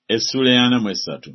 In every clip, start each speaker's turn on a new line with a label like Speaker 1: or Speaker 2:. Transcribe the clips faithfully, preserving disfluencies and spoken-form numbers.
Speaker 1: Essula ya ana mu esatu.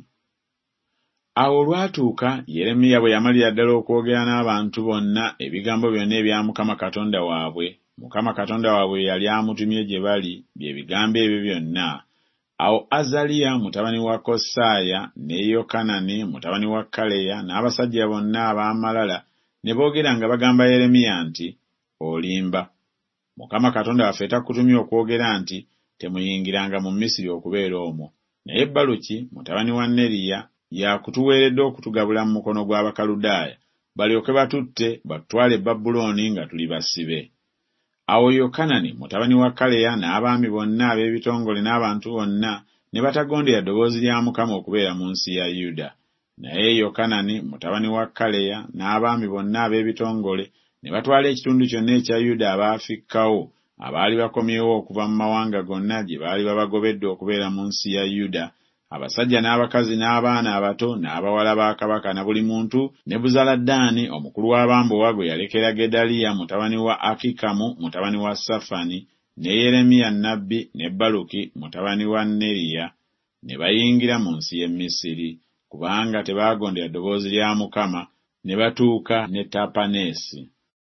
Speaker 1: Awo olwatuuka Yeremiya bwe yamalira ddala okwogera n'abantu bonna ebigambo byonna ebya Mukama Katonda waabwe, Mukama Katonda waabwe yali amutumye gye bali bye bigambo ebyo byonna. Awo Azaliya mutabani wa Kosaaya ne Yokanani mutabani wa Kaleya n'abasajja bonna ab'amalala ne boogera nga bagamba Yeremiya nti, olimba. Mukama Katonda waffe takutumye okwogera nti temuyingiranga mu Misiri okubeera omwo. Naye Baluki mutabani wa Neriya yakutuweeredde okutugabula mu mukono gw'Abakaludaaya balyoke batutte batwale e Babulooni nga tuli basibe. Awo Yokanani mutabani wa Kaleya n'abaami bonna ab'ebitongole n'abantu bonna ne batagondera ddoboozi lya Mukama okubeera mu nsi ya Yuda. Naye Yokanani mutabani wa Kaleya n'abaami bonna ab'ebitongole ne batwala ekitundu kyonna ekya Yuda abaafikkawo abaali bakomyewo okuva mu mawanga gonna gye baali babagobedde okubeera mu nsi ya Yuda, abasajja n'abakazi n'abaana abato n'abawala ba kabaka na buli muntu, Nebuzaladaani omukulu w'abambowa gwe yalekera Gedaliya mutabani wa Akikamu mutabani wa Safani ne Yeremiya nnabbi ne Baluki mutabani wa Neriya ne bayingira mu nsi y'e Misiri, kubanga tebaagondera ddoboozi lya Mukama, ne batuuka ne Tapaneesi.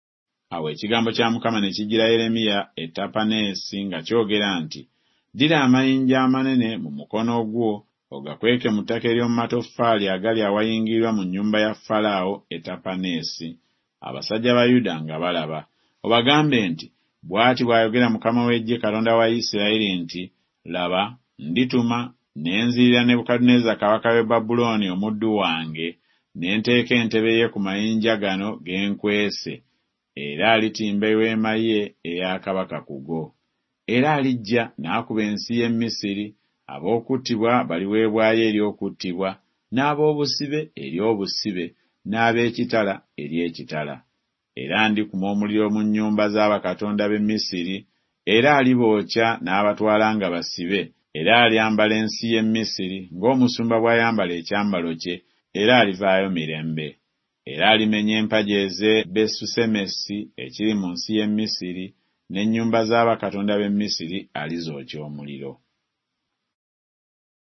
Speaker 1: Awo ekigambo kya Mukama ne kijjira Yeremiya e Tapaneesi nga kyogera nti, ddira amayinja amanene mu mukono gwo ogakweke mu ttaka ery'omu matoffaali agali awayingirirwa mu nnyumba ya Falaawo e Tapaneesi. Abasajja ba Yuda nga balaba, obagambe nti, bw'ati bw'ayogera Mukama w'Eggye, Katonda wa Isirayiri nti, laba, ndituma ne nzirira Nebukadduneeza kabaka w'e Babulooni omuddu wange, ne nteeka entebe ye ku mayinja gano ge nkwese, era alitimba eweema ye eya kabaka ku go. Era alijja n'akuba ensi y'e Misiri, ab'okuttibwa baliweebwayo eri okuttibwa, n'ab'obusibe eri obusibe, n'ab'ekitala eri ekitala. Era ndikuma omuliro mu nnyumba z'abakatonda b'e Misiri, era alibookya n'abatwala nga basibe, era alyambala ensi y'e Misiri ng'omusumba bw'ayambala ekyambalo kye, era alivaayo mirembe. Era alimenya empagi ez'e Besusemesi ekiri mu nsi y'e Misiri, n'ennyumba z'abakatonda b'e Misiri alizookya omuliro.